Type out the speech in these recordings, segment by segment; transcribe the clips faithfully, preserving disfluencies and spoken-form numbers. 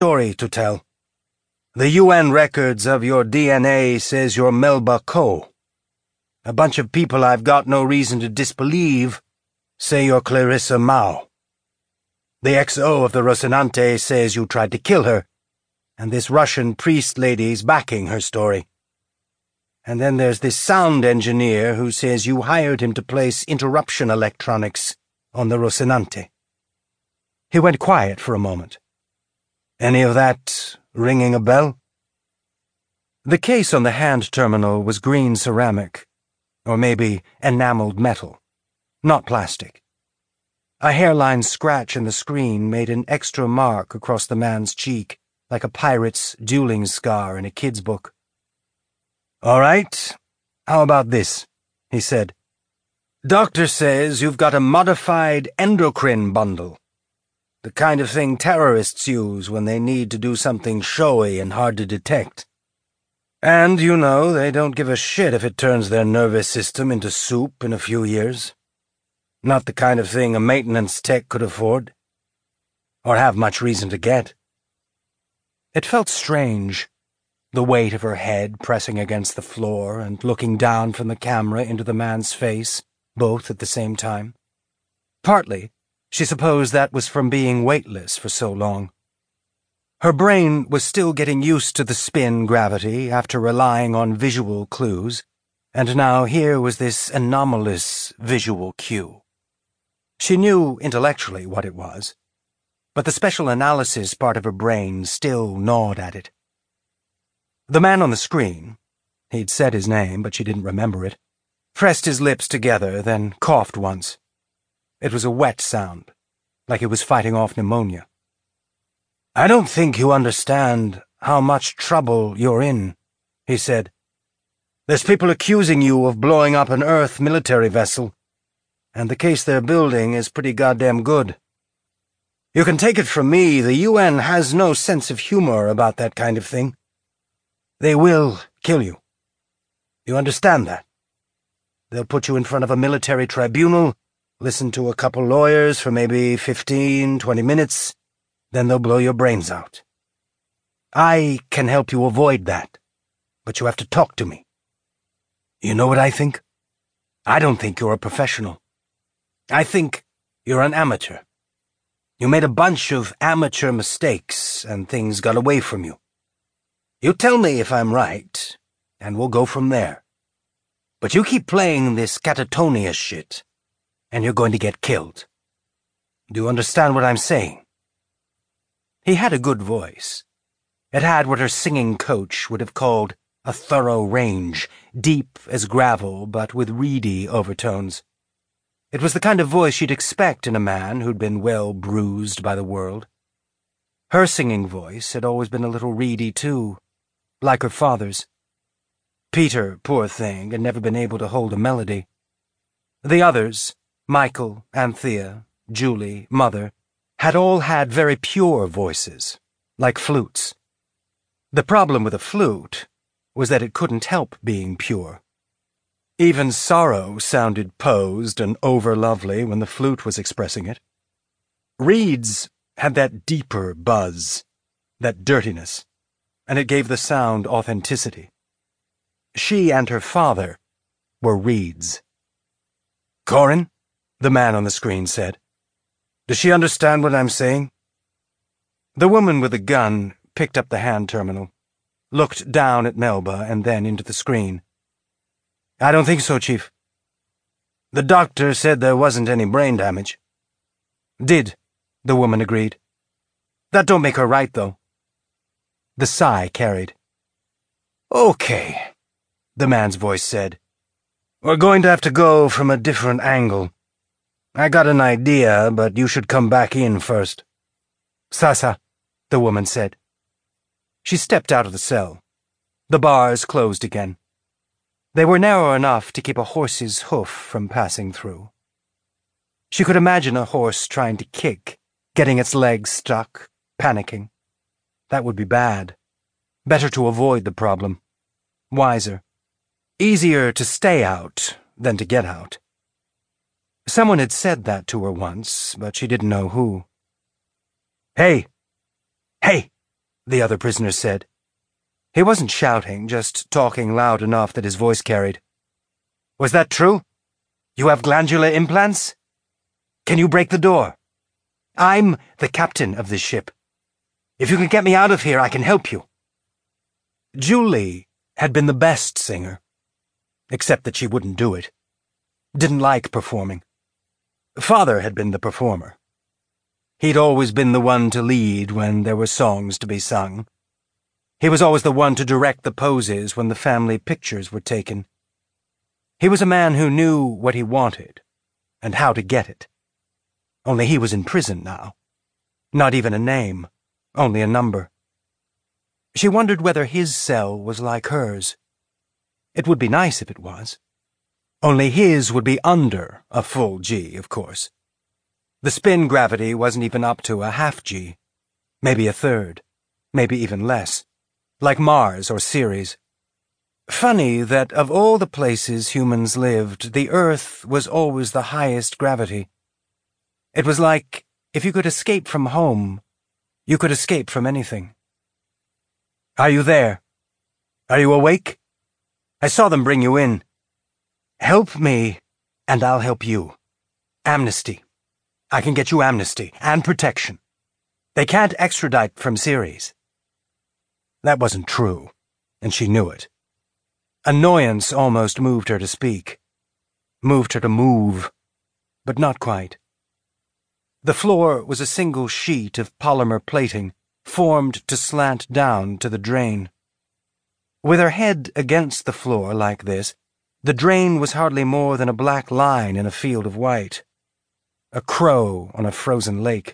story to tell. The U N records of your D N A says you're Melba Ko. A bunch of people I've got no reason to disbelieve say you're Clarissa Mao. The X O of the Rocinante says you tried to kill her, and this Russian priest lady's backing her story. And then there's this sound engineer who says you hired him to place interruption electronics on the Rocinante. He went quiet for a moment. Any of that ringing a bell? The case on the hand terminal was green ceramic, or maybe enameled metal, not plastic. A hairline scratch in the screen made an extra mark across the man's cheek, like a pirate's dueling scar in a kid's book. "All right, how about this?" he said. "Doctor says you've got a modified endocrine bundle, the kind of thing terrorists use when they need to do something showy and hard to detect. And, you know, they don't give a shit if it turns their nervous system into soup in a few years. Not the kind of thing a maintenance tech could afford, or have much reason to get." It felt strange, the weight of her head pressing against the floor and looking down from the camera into the man's face, both at the same time. Partly, she supposed that was from being weightless for so long. Her brain was still getting used to the spin gravity after relying on visual clues, and now here was this anomalous visual cue. She knew intellectually what it was, but the special analysis part of her brain still gnawed at it. The man on the screen, he'd said his name, but she didn't remember it, pressed his lips together, then coughed once. It was a wet sound, like he was fighting off pneumonia. "I don't think you understand how much trouble you're in," he said. "There's people accusing you of blowing up an Earth military vessel, and the case they're building is pretty goddamn good. You can take it from me, the U N has no sense of humor about that kind of thing. They will kill you. You understand that? They'll put you in front of a military tribunal, listen to a couple lawyers for maybe fifteen, twenty minutes, then they'll blow your brains out. I can help you avoid that, but you have to talk to me. You know what I think? I don't think you're a professional. I think you're an amateur. You made a bunch of amateur mistakes, and things got away from you. You tell me if I'm right, and we'll go from there. But you keep playing this catatonia shit, and you're going to get killed. Do you understand what I'm saying?" He had a good voice. It had what her singing coach would have called a thorough range, deep as gravel, but with reedy overtones. It was the kind of voice you'd expect in a man who'd been well bruised by the world. Her singing voice had always been a little reedy, too, like her father's. Peter, poor thing, had never been able to hold a melody. The others, Michael, Anthea, Julie, Mother, had all had very pure voices, like flutes. The problem with a flute was that it couldn't help being pure. Even sorrow sounded posed and over-lovely when the flute was expressing it. Reeds had that deeper buzz, that dirtiness, and it gave the sound authenticity. She and her father were reeds. "Corin," the man on the screen said. "Does she understand what I'm saying?" The woman with the gun picked up the hand terminal, looked down at Melba and then into the screen. "I don't think so, Chief." "The doctor said there wasn't any brain damage." "Did," the woman agreed. "That don't make her right, though." The sigh carried. "Okay," the man's voice said. "We're going to have to go from a different angle. I got an idea, but you should come back in first." "Sasa," the woman said. She stepped out of the cell. The bars closed again. They were narrow enough to keep a horse's hoof from passing through. She could imagine a horse trying to kick, getting its legs stuck, panicking. That would be bad. Better to avoid the problem. Wiser. Easier to stay out than to get out. Someone had said that to her once, but she didn't know who. "Hey! Hey!" the other prisoner said. He wasn't shouting, just talking loud enough that his voice carried. Was that true? You have glandular implants? Can you break the door? I'm the captain of this ship. If you can get me out of here, I can help you. Julie had been the best singer, except that she wouldn't do it. Didn't like performing. Father had been the performer. He'd always been the one to lead when there were songs to be sung. He was always the one to direct the poses when the family pictures were taken. He was a man who knew what he wanted and how to get it. Only he was in prison now. Not even a name, only a number. She wondered whether his cell was like hers. It would be nice if it was. Only his would be under a full G, of course. The spin gravity wasn't even up to a half G. Maybe a third. Maybe even less. Like Mars or Ceres. Funny that of all the places humans lived, the Earth was always the highest gravity. It was like, if you could escape from home, you could escape from anything. Are you there? Are you awake? I saw them bring you in. Help me, and I'll help you. Amnesty. I can get you amnesty and protection. They can't extradite from Ceres. That wasn't true, and she knew it. Annoyance almost moved her to speak. Moved her to move, but not quite. The floor was a single sheet of polymer plating, formed to slant down to the drain. With her head against the floor like this, the drain was hardly more than a black line in a field of white. A crow on a frozen lake.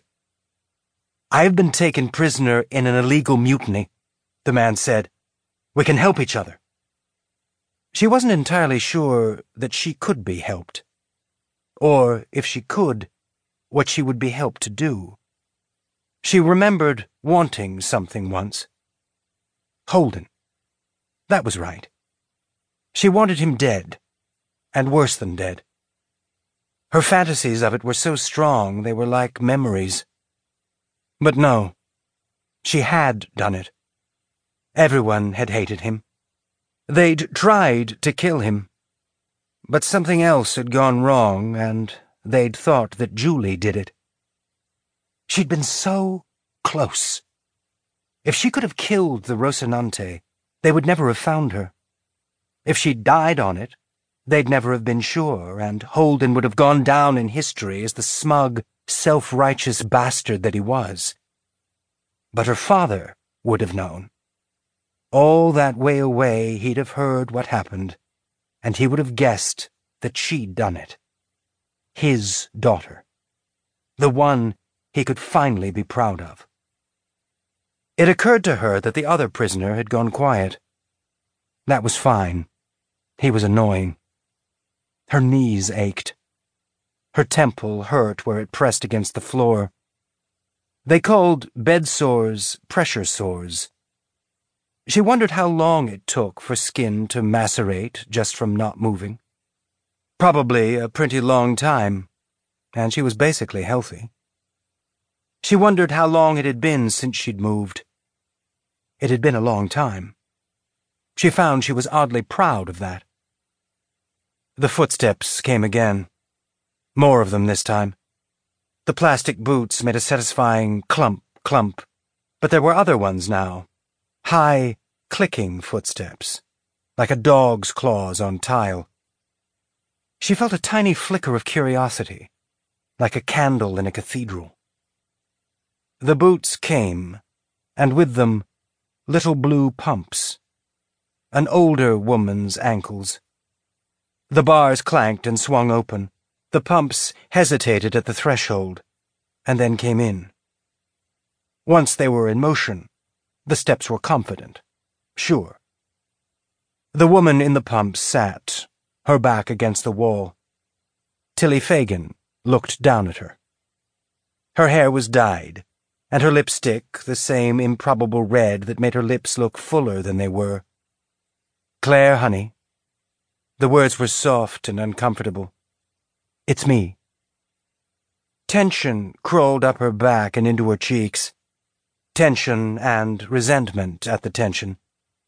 I have been taken prisoner in an illegal mutiny, the man said. We can help each other. She wasn't entirely sure that she could be helped. Or, if she could, what she would be helped to do. She remembered wanting something once. Holden. That was right. She wanted him dead, and worse than dead. Her fantasies of it were so strong they were like memories. But no, she had done it. Everyone had hated him. They'd tried to kill him. But something else had gone wrong, and they'd thought that Julie did it. She'd been so close. If she could have killed the Rocinante, they would never have found her. If she'd died on it, they'd never have been sure, and Holden would have gone down in history as the smug, self-righteous bastard that he was. But her father would have known. All that way away he'd have heard what happened, and he would have guessed that she'd done it. His daughter. The one he could finally be proud of. It occurred to her that the other prisoner had gone quiet. That was fine. He was annoying. Her knees ached. Her temple hurt where it pressed against the floor. They called bed sores pressure sores. She wondered how long it took for skin to macerate just from not moving. Probably a pretty long time, and she was basically healthy. She wondered how long it had been since she'd moved. It had been a long time. She found she was oddly proud of that. The footsteps came again. More of them this time. The plastic boots made a satisfying clump, clump, but there were other ones now. High, clicking footsteps, like a dog's claws on tile. She felt a tiny flicker of curiosity, like a candle in a cathedral. The boots came, and with them, little blue pumps. An older woman's ankles. The bars clanked and swung open. The pumps hesitated at the threshold, and then came in. Once they were in motion, the steps were confident, sure. The woman in the pumps sat, her back against the wall. Tilly Fagan looked down at her. Her hair was dyed, and her lipstick the same improbable red that made her lips look fuller than they were. Claire, honey. The words were soft and uncomfortable. It's me. Tension crawled up her back and into her cheeks. tension and resentment at the tension.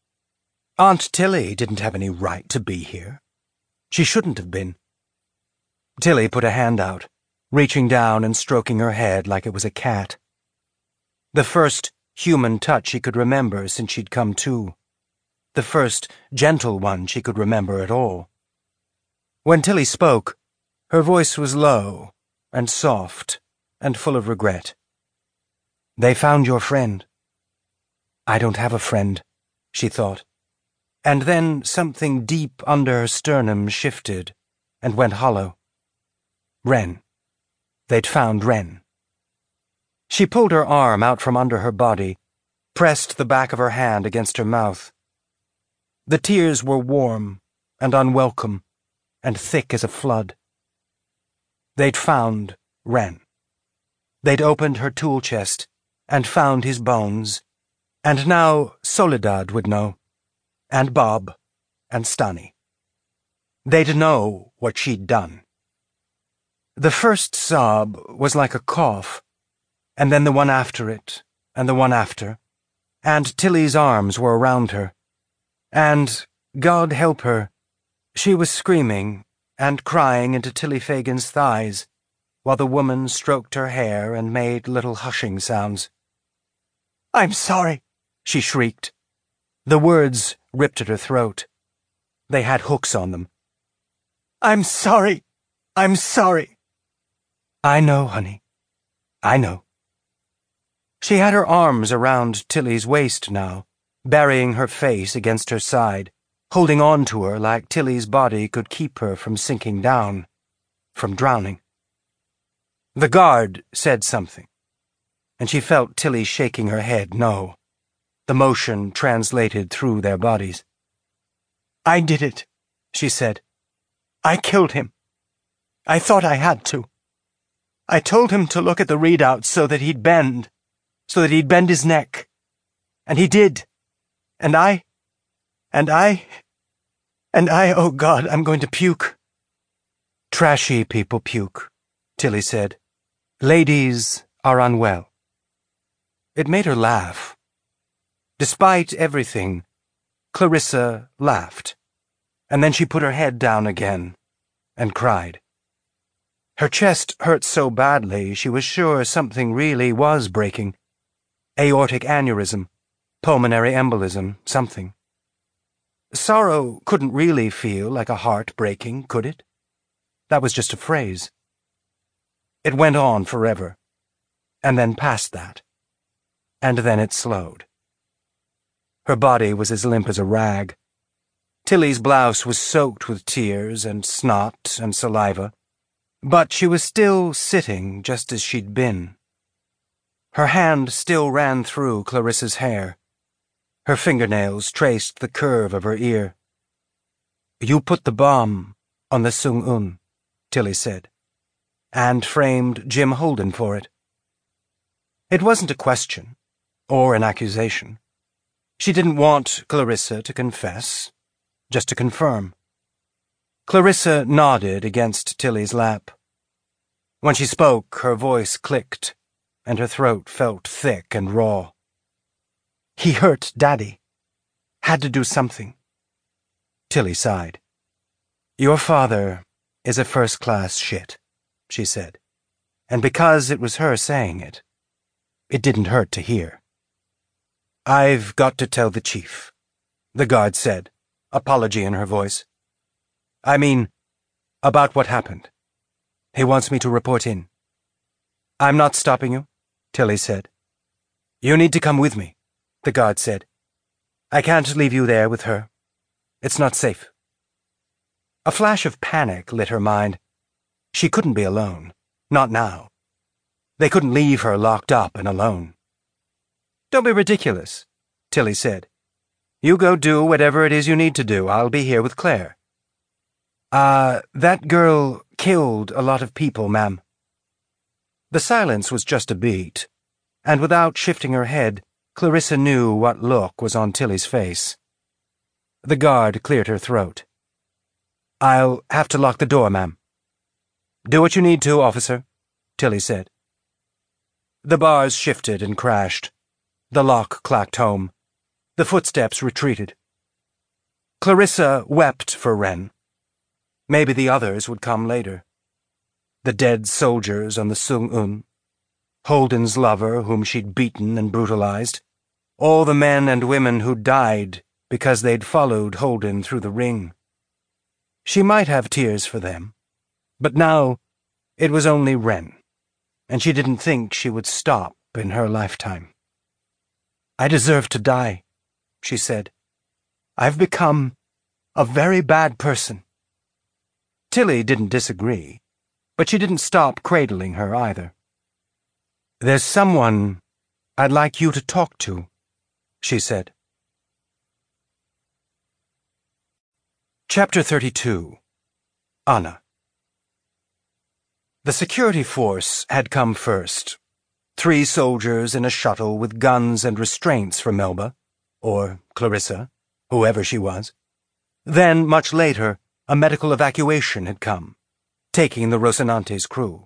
Aunt Tilly didn't have any right to be here. She shouldn't have been. Tilly put a hand out, reaching down and stroking her head like it was a cat. The first human touch she could remember since she'd come to. The first gentle one she could remember at all. When Tilly spoke, her voice was low and soft and full of regret. "They found your friend." "I don't have a friend," she thought. And then something deep under her sternum shifted and went hollow. Wren. They'd found Wren. She pulled her arm out from under her body, pressed the back of her hand against her mouth. The tears were warm and unwelcome and thick as a flood. They'd found Wren. They'd opened her tool chest and found his bones, and now Soledad would know, and Bob, and Stani. They'd know what she'd done. The first sob was like a cough, and then the one after it, and the one after, and Tilly's arms were around her, and, God help her, she was screaming and crying into Tilly Fagan's thighs, while the woman stroked her hair and made little hushing sounds. "I'm sorry," she shrieked. The words ripped at her throat. They had hooks on them. "I'm sorry. I'm sorry." "I know, honey. I know." She had her arms around Tilly's waist now, burying her face against her side, holding on to her like Tilly's body could keep her from sinking down, from drowning. The guard said something, and she felt Tilly shaking her head no. The motion translated through their bodies. "I did it," she said. "I killed him. I thought I had to. I told him to look at the readouts so that he'd bend, so that he'd bend his neck. And he did. And I, and I, and I, oh God, I'm going to puke." "Trashy people puke," Tilly said. "Ladies are unwell." It made her laugh. Despite everything, Clarissa laughed, and then she put her head down again and cried. Her chest hurt so badly she was sure something really was breaking. Aortic aneurysm, pulmonary embolism, something. Sorrow couldn't really feel like a heart breaking, could it? That was just a phrase. It went on forever, and then past that, and then it slowed. Her body was as limp as a rag. Tilly's blouse was soaked with tears and snot and saliva, but she was still sitting just as she'd been. Her hand still ran through Clarissa's hair. Her fingernails traced the curve of her ear. "You put the bomb on the Sung-Un," Tilly said, "and framed Jim Holden for it." It wasn't a question, or an accusation. She didn't want Clarissa to confess, just to confirm. Clarissa nodded against Tilly's lap. When she spoke, her voice clicked, and her throat felt thick and raw. "He hurt Daddy. Had to do something." Tilly sighed. "Your father is a first-class shit," she said, and because it was her saying it, it didn't hurt to hear. "I've got to tell the chief," the guard said, apology in her voice. "I mean, about what happened. He wants me to report in." "I'm not stopping you," Tilly said. "You need to come with me," the guard said. "I can't leave you there with her. It's not safe." A flash of panic lit her mind. She couldn't be alone. Not now. They couldn't leave her locked up and alone. "Don't be ridiculous," Tilly said. "You go do whatever it is you need to do. I'll be here with Claire." Uh, that girl killed a lot of people, ma'am." The silence was just a beat, and without shifting her head, Clarissa knew what look was on Tilly's face. The guard cleared her throat. "I'll have to lock the door, ma'am." "Do what you need to, officer," Tilly said. The bars shifted and crashed. The lock clacked home. The footsteps retreated. Clarissa wept for Wren. Maybe the others would come later. The dead soldiers on the Sung-un, Holden's lover whom she'd beaten and brutalized, all the men and women who died because they'd followed Holden through the ring. She might have tears for them, but now it was only Wren, and she didn't think she would stop in her lifetime. "I deserve to die," she said. "I've become a very bad person." Tilly didn't disagree, but she didn't stop cradling her either. "There's someone I'd like you to talk to," she said. Chapter thirty-two. Anna. The security force had come first. Three soldiers in a shuttle with guns and restraints for Melba, or Clarissa, whoever she was. Then, much later, a medical evacuation had come, taking the Rocinante's crew.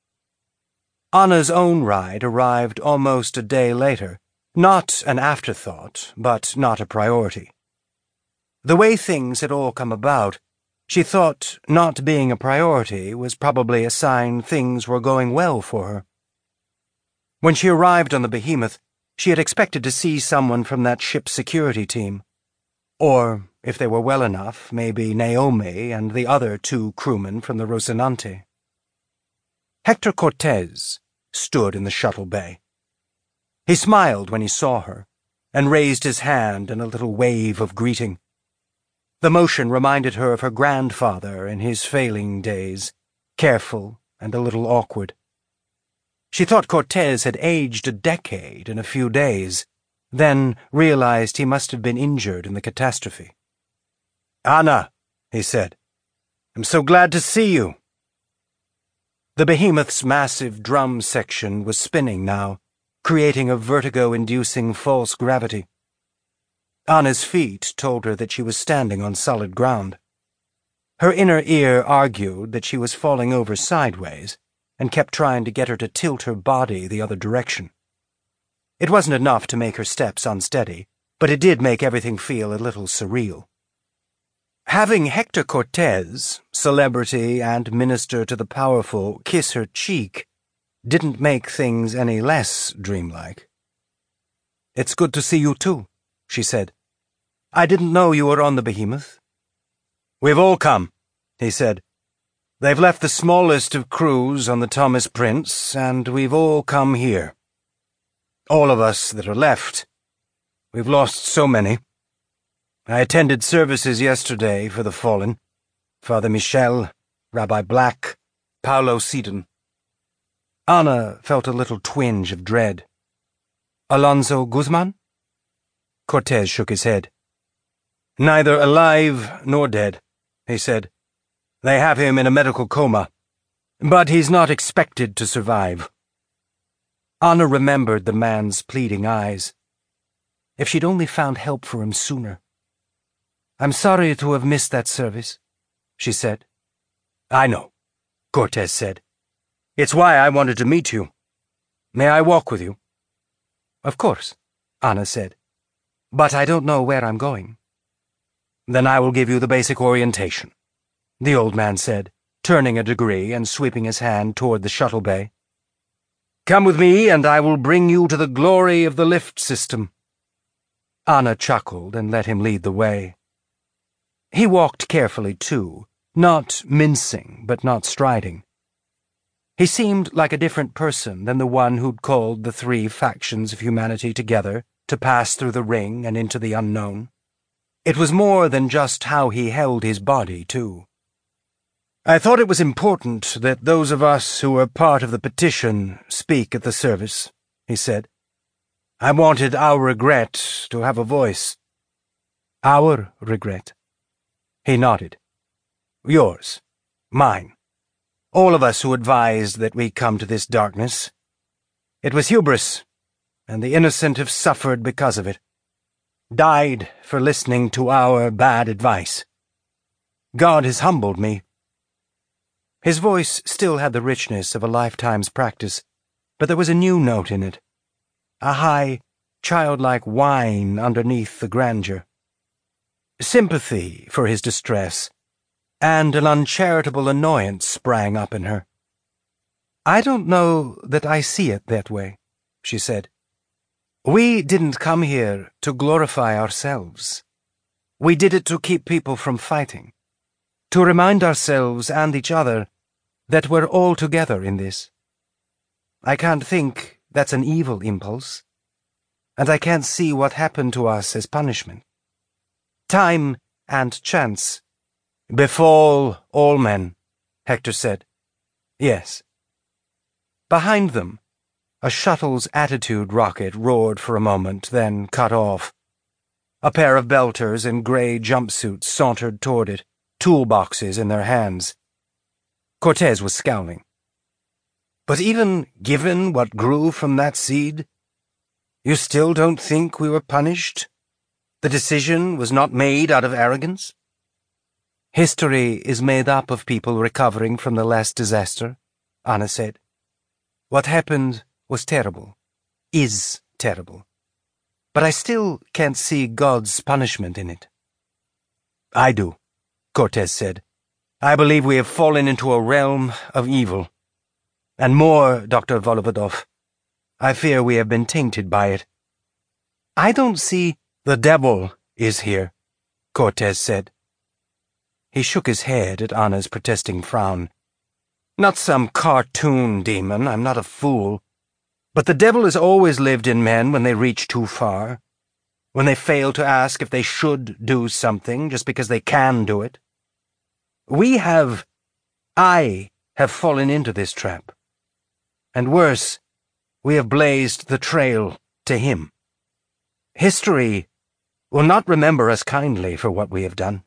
Anna's own ride arrived almost a day later, not an afterthought, but not a priority. The way things had all come about, she thought not being a priority was probably a sign things were going well for her. When she arrived on the Behemoth, she had expected to see someone from that ship's security team. Or, if they were well enough, maybe Naomi and the other two crewmen from the Rocinante. Hector Cortez stood in the shuttle bay. He smiled when he saw her, and raised his hand in a little wave of greeting. The motion reminded her of her grandfather in his failing days, careful and a little awkward. She thought Cortez had aged a decade in a few days, then realized he must have been injured in the catastrophe. "Anna," he said, "I'm so glad to see you." The Behemoth's massive drum section was spinning now, creating a vertigo-inducing false gravity. Anna's feet told her that she was standing on solid ground. Her inner ear argued that she was falling over sideways, and kept trying to get her to tilt her body the other direction. It wasn't enough to make her steps unsteady, but it did make everything feel a little surreal. Having Hector Cortez, celebrity and minister to the powerful, kiss her cheek didn't make things any less dreamlike. "It's good to see you too," she said. "I didn't know you were on the Behemoth." "We've all come," he said. "They've left the smallest of crews on the Thomas Prince, and we've all come here. All of us that are left. We've lost so many. I attended services yesterday for the fallen. Father Michel, Rabbi Black, Paulo Sidon." Anna felt a little twinge of dread. "Alonso Guzman?" Cortez shook his head. "Neither alive nor dead," he said. "They have him in a medical coma, but he's not expected to survive." Anna remembered the man's pleading eyes. If she'd only found help for him sooner. "I'm sorry to have missed that service," she said. "I know," Cortez said. "It's why I wanted to meet you. May I walk with you?" "Of course," Anna said. "But I don't know where I'm going." "Then I will give you the basic orientation," the old man said, turning a degree and sweeping his hand toward the shuttle bay. "Come with me, and I will bring you to the glory of the lift system." Anna chuckled and let him lead the way. He walked carefully, too, not mincing, but not striding. He seemed like a different person than the one who'd called the three factions of humanity together to pass through the ring and into the unknown. It was more than just how he held his body, too. "I thought it was important that those of us who were part of the petition speak at the service," he said. "I wanted our regret to have a voice." "Our regret?" He nodded. "Yours. Mine. All of us who advised that we come to this darkness. It was hubris, and the innocent have suffered because of it. Died for listening to our bad advice. God has humbled me." His voice still had the richness of a lifetime's practice, but there was a new note in it. A high, childlike whine underneath the grandeur. Sympathy for his distress, and an uncharitable annoyance sprang up in her. "I don't know that I see it that way," she said. "We didn't come here to glorify ourselves. We did it to keep people from fighting, to remind ourselves and each other that we're all together in this. I can't think that's an evil impulse, and I can't see what happened to us as punishment. Time and chance befall all men," Hector said. "Yes." Behind them, a shuttle's attitude rocket roared for a moment, then cut off. A pair of belters in grey jumpsuits sauntered toward it, toolboxes in their hands. Cortez was scowling. "But even given what grew from that seed, you still don't think we were punished? The decision was not made out of arrogance?" "History is made up of people recovering from the last disaster," Anna said. "What happened was terrible, is terrible, but I still can't see God's punishment in it." "I do," Cortez said. "I believe we have fallen into a realm of evil. And more, Doctor Volovodov, I fear we have been tainted by it." "I don't see—" "The devil is here," Cortez said. He shook his head at Anna's protesting frown. "Not some cartoon demon, I'm not a fool. But the devil has always lived in men when they reach too far, when they fail to ask if they should do something just because they can do it. We have, I have fallen into this trap. And worse, we have blazed the trail to him. History will not remember us kindly for what we have done."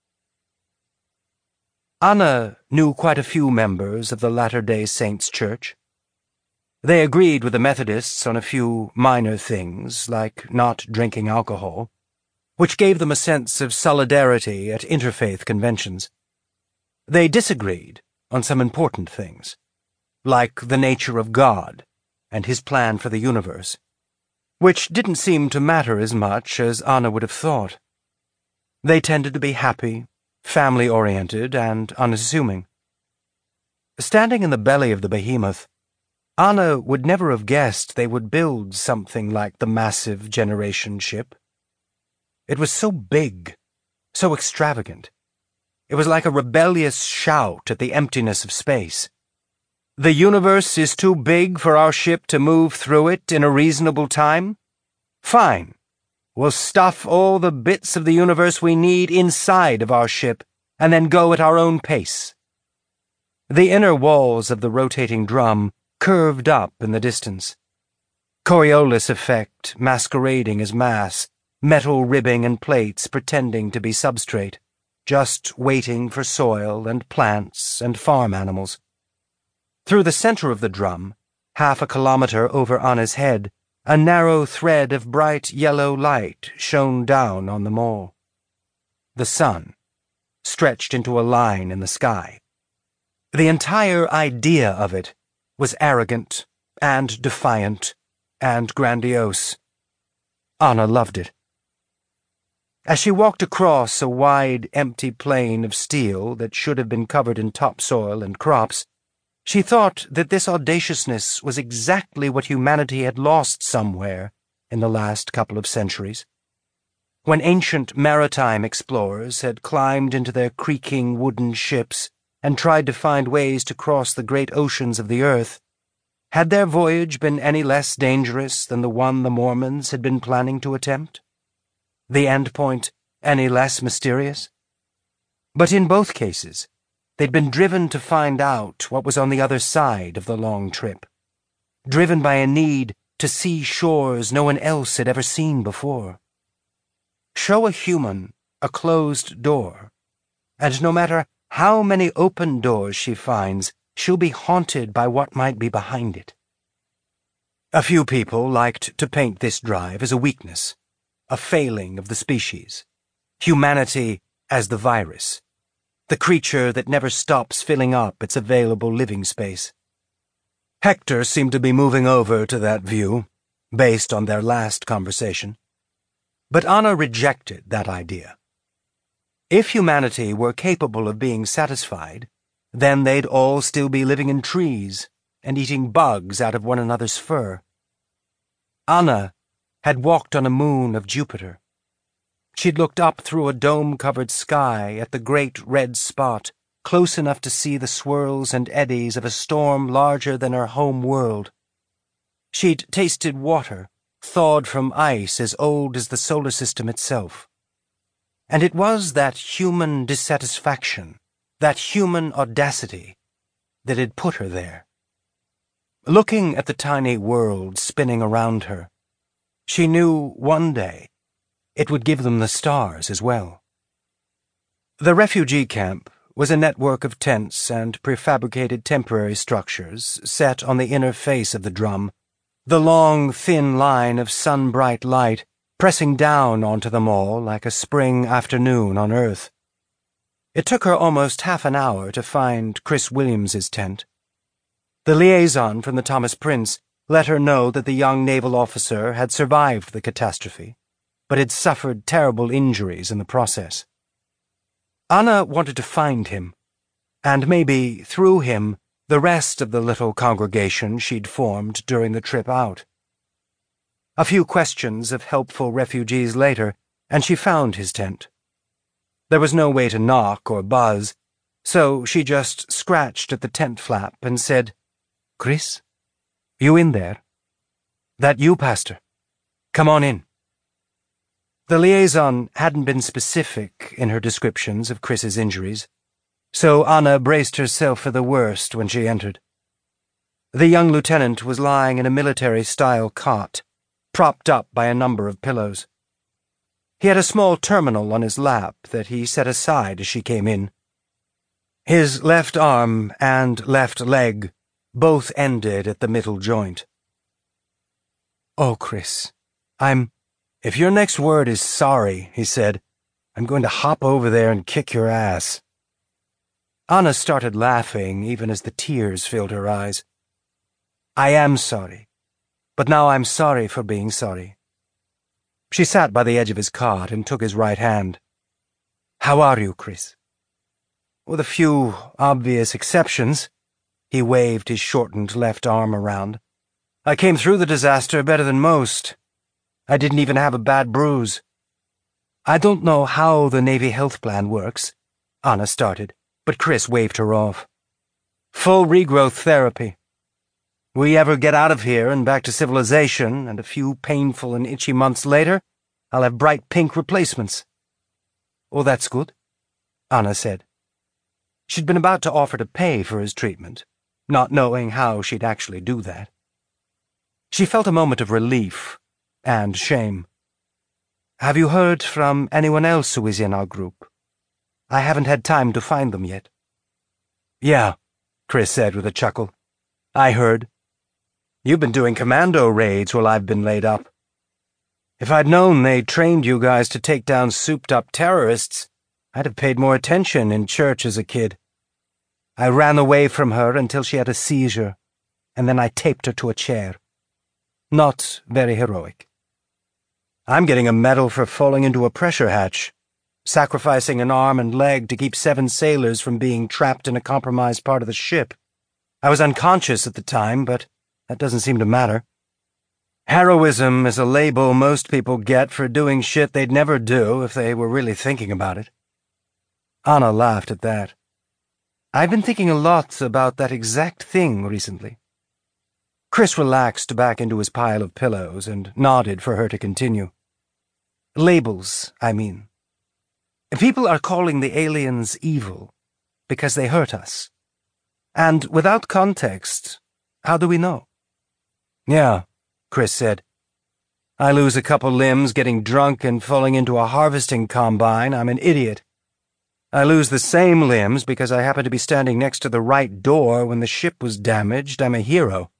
Anna knew quite a few members of the Latter-day Saints Church. They agreed with the Methodists on a few minor things, like not drinking alcohol, which gave them a sense of solidarity at interfaith conventions. They disagreed on some important things, like the nature of God and his plan for the universe, which didn't seem to matter as much as Anna would have thought. They tended to be happy, family-oriented, and unassuming. Standing in the belly of the behemoth, Anna would never have guessed they would build something like the massive generation ship. It was so big, so extravagant. It was like a rebellious shout at the emptiness of space. "The universe is too big for our ship to move through it in a reasonable time? Fine. We'll stuff all the bits of the universe we need inside of our ship, and then go at our own pace." The inner walls of the rotating drum curved up in the distance. Coriolis effect masquerading as mass, metal ribbing and plates pretending to be substrate, just waiting for soil and plants and farm animals. Through the center of the drum, half a kilometer over Anna's head, a narrow thread of bright yellow light shone down on them all. The sun, stretched into a line in the sky. The entire idea of it was arrogant and defiant and grandiose. Anna loved it. As she walked across a wide, empty plain of steel that should have been covered in topsoil and crops, she thought that this audaciousness was exactly what humanity had lost somewhere in the last couple of centuries. When ancient maritime explorers had climbed into their creaking wooden ships and tried to find ways to cross the great oceans of the earth, had their voyage been any less dangerous than the one the Mormons had been planning to attempt? The end point any less mysterious? But in both cases, they'd been driven to find out what was on the other side of the long trip, driven by a need to see shores no one else had ever seen before. Show a human a closed door, and no matter how many open doors she finds, she'll be haunted by what might be behind it. A few people liked to paint this drive as a weakness, a failing of the species, humanity as the virus, the creature that never stops filling up its available living space. Hector seemed to be moving over to that view, based on their last conversation. But Anna rejected that idea. If humanity were capable of being satisfied, then they'd all still be living in trees and eating bugs out of one another's fur. Anna had walked on a moon of Jupiter. She'd looked up through a dome-covered sky at the great red spot, close enough to see the swirls and eddies of a storm larger than her home world. She'd tasted water, thawed from ice as old as the solar system itself. And it was that human dissatisfaction, that human audacity, that had put her there. Looking at the tiny world spinning around her, she knew one day it would give them the stars as well. The refugee camp was a network of tents and prefabricated temporary structures set on the inner face of the drum, the long, thin line of sun-bright light pressing down onto them all like a spring afternoon on Earth. It took her almost half an hour to find Chris Williams's tent. The liaison from the Thomas Prince let her know that the young naval officer had survived the catastrophe, but had suffered terrible injuries in the process. Anna wanted to find him, and maybe, through him, the rest of the little congregation she'd formed during the trip out. A few questions of helpful refugees later, and she found his tent. There was no way to knock or buzz, so she just scratched at the tent flap and said, "Chris? You in there? That you, Pastor? Come on in." The liaison hadn't been specific in her descriptions of Chris's injuries, so Anna braced herself for the worst when she entered. The young lieutenant was lying in a military-style cot, propped up by a number of pillows. He had a small terminal on his lap that he set aside as she came in. His left arm and left leg both ended at the middle joint. "Oh, Chris, I'm... If your next word is sorry," he said, "I'm going to hop over there and kick your ass." Anna started laughing even as the tears filled her eyes. "I am sorry, but now I'm sorry for being sorry." She sat by the edge of his cot and took his right hand. "How are you, Chris?" "With a few obvious exceptions." He waved his shortened left arm around. "I came through the disaster better than most. I didn't even have a bad bruise." "I don't know how the Navy health plan works," Anna started, but Chris waved her off. "Full regrowth therapy. We ever get out of here and back to civilization, and a few painful and itchy months later, I'll have bright pink replacements." "Oh, that's good," Anna said. She'd been about to offer to pay for his treatment, not knowing how she'd actually do that. She felt a moment of relief and shame. "Have you heard from anyone else who is in our group? I haven't had time to find them yet." "Yeah," Chris said with a chuckle. "I heard. You've been doing commando raids while I've been laid up. If I'd known they trained you guys to take down souped-up terrorists, I'd have paid more attention in church as a kid. I ran away from her until she had a seizure, and then I taped her to a chair. Not very heroic. I'm getting a medal for falling into a pressure hatch, sacrificing an arm and leg to keep seven sailors from being trapped in a compromised part of the ship. I was unconscious at the time, but that doesn't seem to matter. Heroism is a label most people get for doing shit they'd never do if they were really thinking about it." Anna laughed at that. "I've been thinking a lot about that exact thing recently." Chris relaxed back into his pile of pillows and nodded for her to continue. "Labels, I mean. People are calling the aliens evil because they hurt us. And without context, how do we know?" "Yeah," Chris said. "I lose a couple limbs getting drunk and falling into a harvesting combine, I'm an idiot. I lose the same limbs because I happen to be standing next to the right door when the ship was damaged, I'm a hero.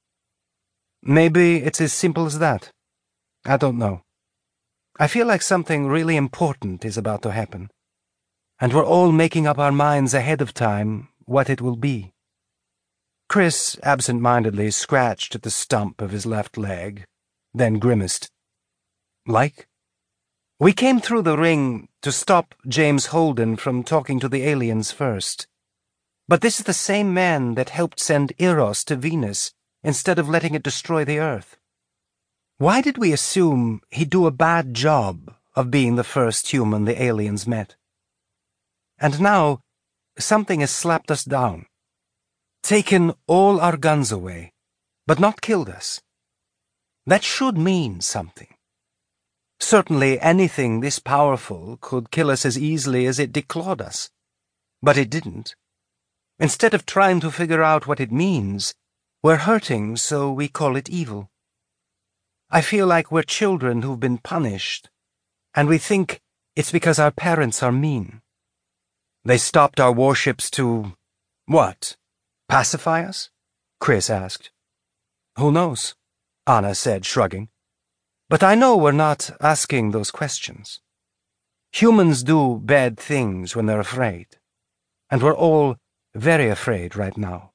Maybe it's as simple as that. I don't know. I feel like something really important is about to happen, and we're all making up our minds ahead of time what it will be." Chris absent-mindedly scratched at the stump of his left leg, then grimaced. Like? We came through the ring to stop James Holden from talking to the aliens first. But this is the same man that helped send Eros to Venus instead of letting it destroy the Earth. Why did we assume he'd do a bad job of being the first human the aliens met? And now, something has slapped us down, taken all our guns away, but not killed us. That should mean something. Certainly anything this powerful could kill us as easily as it declawed us. But it didn't. Instead of trying to figure out what it means, we're hurting, so we call it evil. I feel like we're children who've been punished, and we think it's because our parents are mean. They stopped our warships to... what? Pacify us? Chris asked. Who knows? Anna said, shrugging. But I know we're not asking those questions. Humans do bad things when they're afraid, and we're all very afraid right now.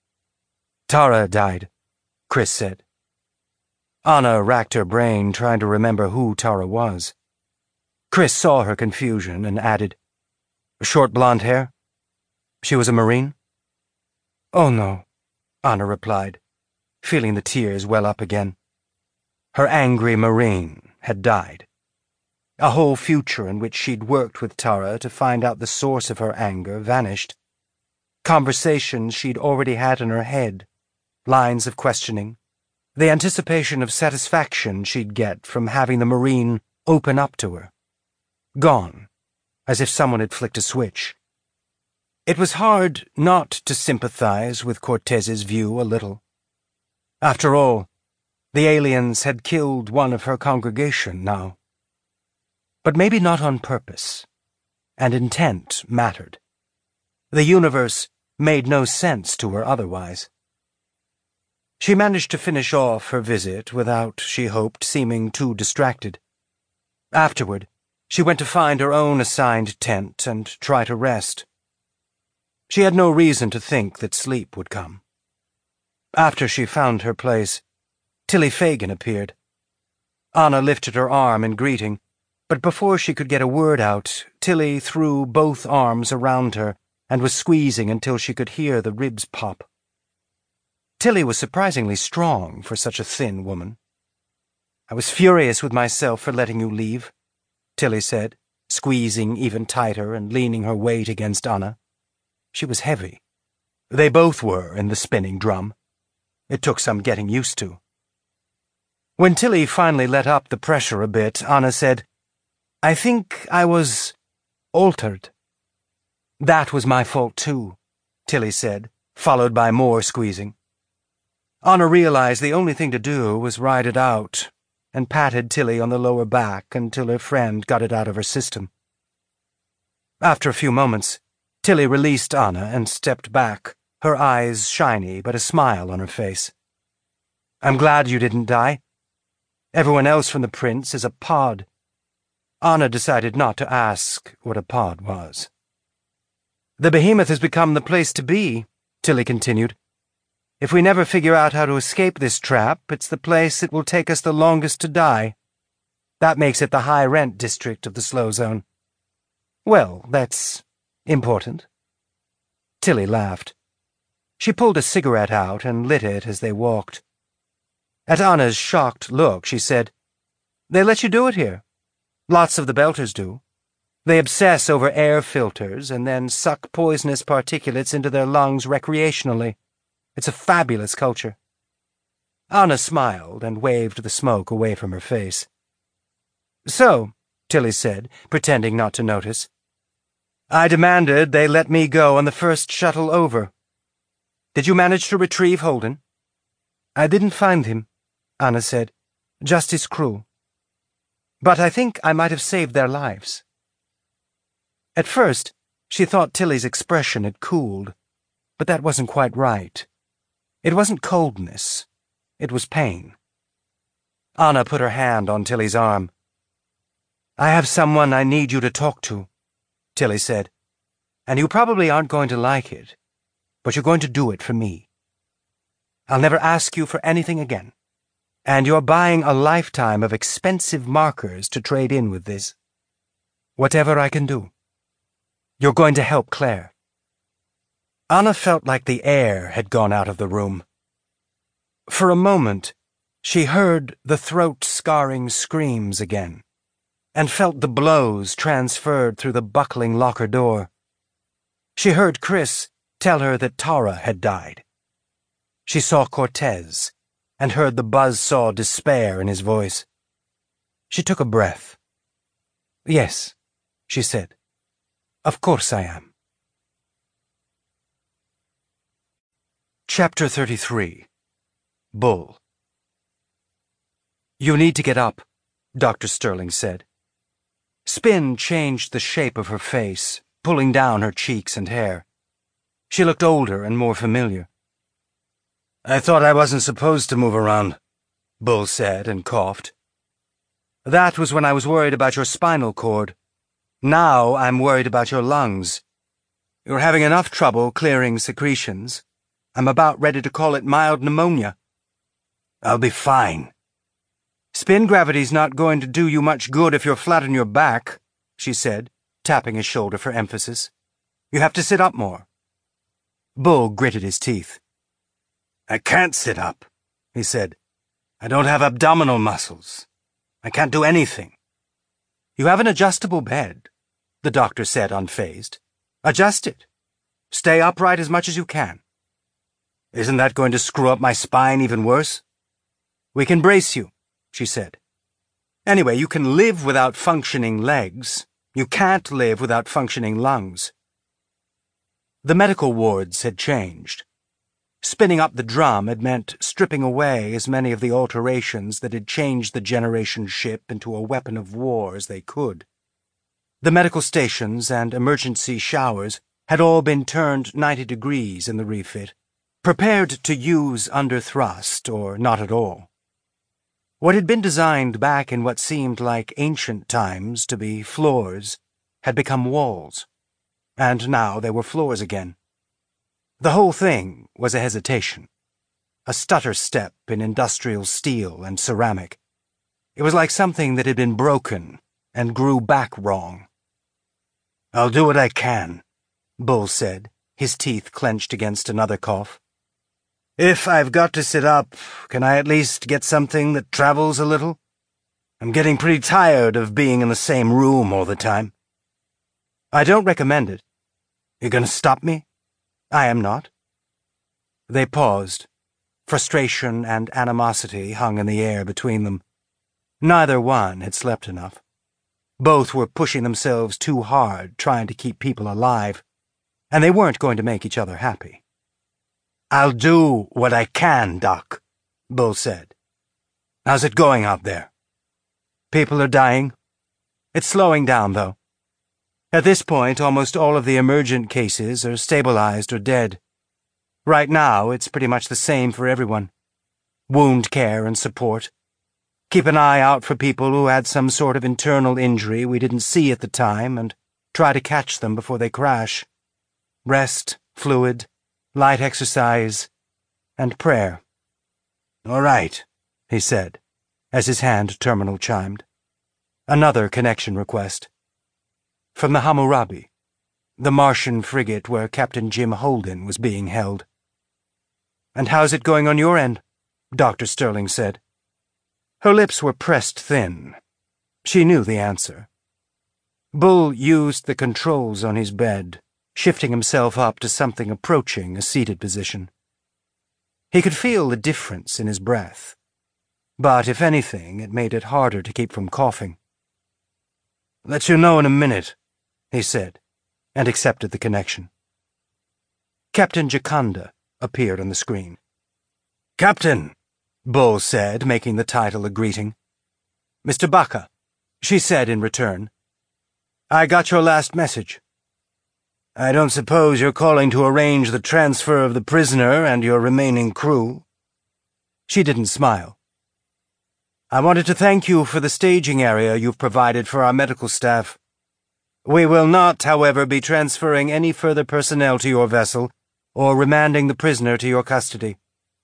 Tara died, Chris said. Anna racked her brain, trying to remember who Tara was. Chris saw her confusion and added, Short blonde hair? She was a Marine? Oh no, Anna replied, feeling the tears well up again. Her angry Marine had died. A whole future in which she'd worked with Tara to find out the source of her anger vanished. Conversations she'd already had in her head, lines of questioning, the anticipation of satisfaction she'd get from having the Marine open up to her. Gone, as if someone had flicked a switch. It was hard not to sympathize with Cortez's view a little. After all, the aliens had killed one of her congregation now. But maybe not on purpose, and intent mattered. The universe made no sense to her otherwise. She managed to finish off her visit without, she hoped, seeming too distracted. Afterward, she went to find her own assigned tent and try to rest. She had no reason to think that sleep would come. After she found her place, Tilly Fagan appeared. Anna lifted her arm in greeting, but before she could get a word out, Tilly threw both arms around her and was squeezing until she could hear the ribs pop. Tilly was surprisingly strong for such a thin woman. I was furious with myself for letting you leave, Tilly said, squeezing even tighter and leaning her weight against Anna. She was heavy. They both were in the spinning drum. It took some getting used to. When Tilly finally let up the pressure a bit, Anna said, I think I was altered. That was my fault too, Tilly said, followed by more squeezing. Anna realized the only thing to do was ride it out, and patted Tilly on the lower back until her friend got it out of her system. After a few moments, Tilly released Anna and stepped back, her eyes shiny but a smile on her face. I'm glad you didn't die. Everyone else from the Prince is a pod. Anna decided not to ask what a pod was. The behemoth has become the place to be, Tilly continued. If we never figure out how to escape this trap, it's the place it will take us the longest to die. That makes it the high-rent district of the slow zone. Well, that's important. Tilly laughed. She pulled a cigarette out and lit it as they walked. At Anna's shocked look, she said, They let you do it here. Lots of the Belters do. They obsess over air filters and then suck poisonous particulates into their lungs recreationally. It's a fabulous culture. Anna smiled and waved the smoke away from her face. So, Tilly said, pretending not to notice, I demanded they let me go on the first shuttle over. Did you manage to retrieve Holden? I didn't find him, Anna said, just his crew. But I think I might have saved their lives. At first, she thought Tilly's expression had cooled, but that wasn't quite right. It wasn't coldness. It was pain. Anna put her hand on Tilly's arm. I have someone I need you to talk to, Tilly said, and you probably aren't going to like it, but you're going to do it for me. I'll never ask you for anything again. And you're buying a lifetime of expensive markers to trade in with this. Whatever I can do. You're going to help Claire." Anna felt like the air had gone out of the room. For a moment, she heard the throat-scarring screams again, and felt the blows transferred through the buckling locker door. She heard Chris tell her that Tara had died. She saw Cortez, and heard the buzzsaw despair in his voice. She took a breath. "Yes," she said. "Of course I am." Chapter thirty-three. Bull. "You need to get up," Doctor Sterling said. Spin changed the shape of her face, pulling down her cheeks and hair. She looked older and more familiar. "I thought I wasn't supposed to move around," Bull said and coughed. "That was when I was worried about your spinal cord. Now I'm worried about your lungs. You're having enough trouble clearing secretions. I'm about ready to call it mild pneumonia." "I'll be fine." "Spin gravity's not going to do you much good if you're flat on your back," she said, tapping his shoulder for emphasis. "You have to sit up more." Bull gritted his teeth. "I can't sit up," he said. "I don't have abdominal muscles. I can't do anything." "You have an adjustable bed," the doctor said, unfazed. "Adjust it. Stay upright as much as you can." "Isn't that going to screw up my spine even worse?" "We can brace you," she said. "Anyway, you can live without functioning legs. You can't live without functioning lungs." The medical wards had changed. Spinning up the drum had meant stripping away as many of the alterations that had changed the generation ship into a weapon of war as they could. The medical stations and emergency showers had all been turned ninety degrees in the refit, prepared to use under thrust or not at all. What had been designed back in what seemed like ancient times to be floors had become walls, and now they were floors again. The whole thing was a hesitation, a stutter step in industrial steel and ceramic. It was like something that had been broken and grew back wrong. "I'll do what I can," Bull said, his teeth clenched against another cough. "If I've got to sit up, can I at least get something that travels a little? I'm getting pretty tired of being in the same room all the time." "I don't recommend it." "You gonna stop me?" "I am not." They paused. Frustration and animosity hung in the air between them. Neither one had slept enough. Both were pushing themselves too hard, trying to keep people alive, and they weren't going to make each other happy. "I'll do what I can, Doc," Bull said. "How's it going out there?" "People are dying. It's slowing down, though. At this point, almost all of the emergent cases are stabilized or dead. Right now, it's pretty much the same for everyone. Wound care and support. Keep an eye out for people who had some sort of internal injury we didn't see at the time and try to catch them before they crash. Rest, fluid, light exercise, and prayer." "All right," he said, as his hand terminal chimed. Another connection request. From the Hammurabi, the Martian frigate where Captain Jim Holden was being held. "And how's it going on your end?" Doctor Sterling said. Her lips were pressed thin. She knew the answer. Bull used the controls on his bed, shifting himself up to something approaching a seated position. He could feel the difference in his breath, but if anything, it made it harder to keep from coughing. "Let you know in a minute," he said, and accepted the connection. Captain Jakanda appeared on the screen. "Captain," Bull said, making the title a greeting. "Mister Baca," she said in return. "I got your last message. I don't suppose you're calling to arrange the transfer of the prisoner and your remaining crew?" She didn't smile. "I wanted to thank you for the staging area you've provided for our medical staff. We will not, however, be transferring any further personnel to your vessel or remanding the prisoner to your custody."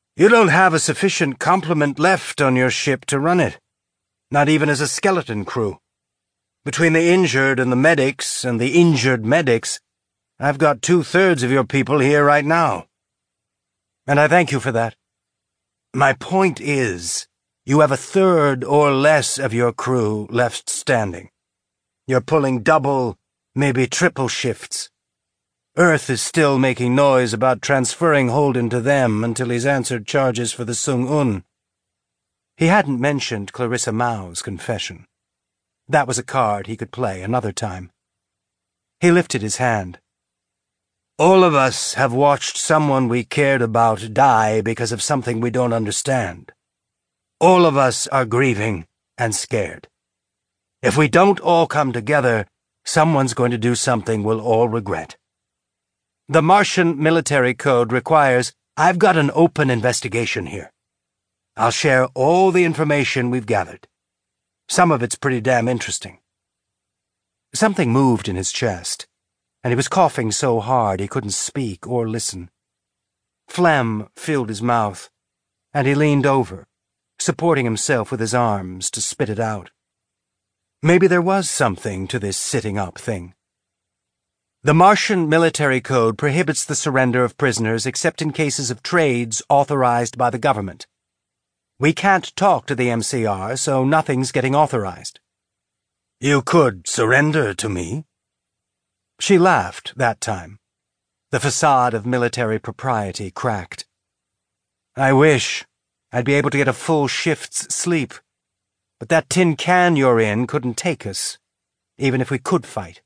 You don't have a sufficient complement left on your ship to run it, not even as a skeleton crew. Between the injured and the medics and the injured medics, I've got two-thirds of your people here right now. And I thank you for that. My point is, you have a third or less of your crew left standing. You're pulling double, maybe triple shifts. Earth is still making noise about transferring Holden to them until he's answered charges for the Sung-Un. He hadn't mentioned Clarissa Mao's confession. That was a card he could play another time. He lifted his hand. All of us have watched someone we cared about die because of something we don't understand. All of us are grieving and scared. If we don't all come together, someone's going to do something we'll all regret. The Martian military code requires I've got an open investigation here. I'll share all the information we've gathered. Some of it's pretty damn interesting. Something moved in his chest, and he was coughing so hard he couldn't speak or listen. Phlegm filled his mouth, and he leaned over, supporting himself with his arms to spit it out. Maybe there was something to this sitting up thing. The Martian military code prohibits the surrender of prisoners except in cases of trades authorized by the government. We can't talk to the M C R, so nothing's getting authorized. You could surrender to me? She laughed that time. The facade of military propriety cracked. I wish I'd be able to get a full shift's sleep, but that tin can you're in couldn't take us, even if we could fight.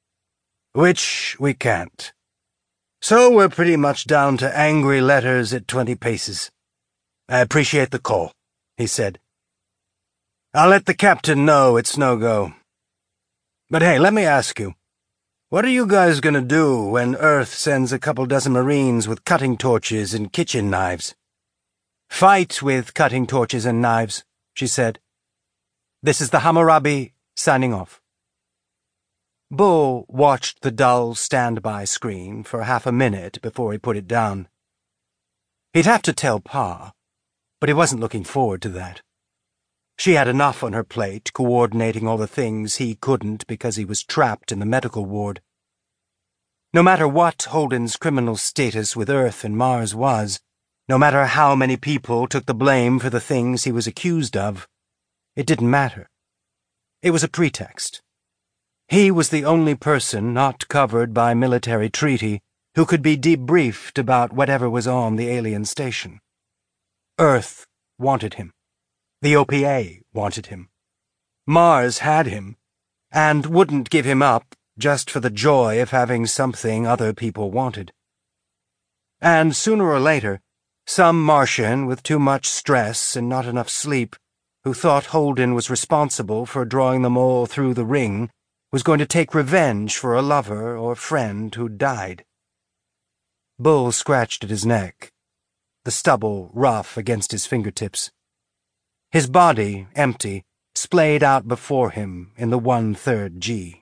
Which we can't. So we're pretty much down to angry letters at twenty paces. I appreciate the call, he said. I'll let the captain know it's no-go. But hey, let me ask you, what are you guys gonna do when Earth sends a couple dozen Marines with cutting torches and kitchen knives? Fight with cutting torches and knives, she said. This is the Hammurabi signing off. Bull watched the dull standby screen for half a minute before he put it down. He'd have to tell Pa, but he wasn't looking forward to that. She had enough on her plate coordinating all the things he couldn't because he was trapped in the medical ward. No matter what Holden's criminal status with Earth and Mars was, no matter how many people took the blame for the things he was accused of, it didn't matter. It was a pretext. He was the only person not covered by military treaty who could be debriefed about whatever was on the alien station. Earth wanted him. The O P A wanted him. Mars had him, and wouldn't give him up just for the joy of having something other people wanted. And sooner or later, some Martian with too much stress and not enough sleep, who thought Holden was responsible for drawing them all through the ring, was going to take revenge for a lover or friend who'd died. Bull scratched at his neck, the stubble rough against his fingertips. His body, empty, splayed out before him in the one-third G.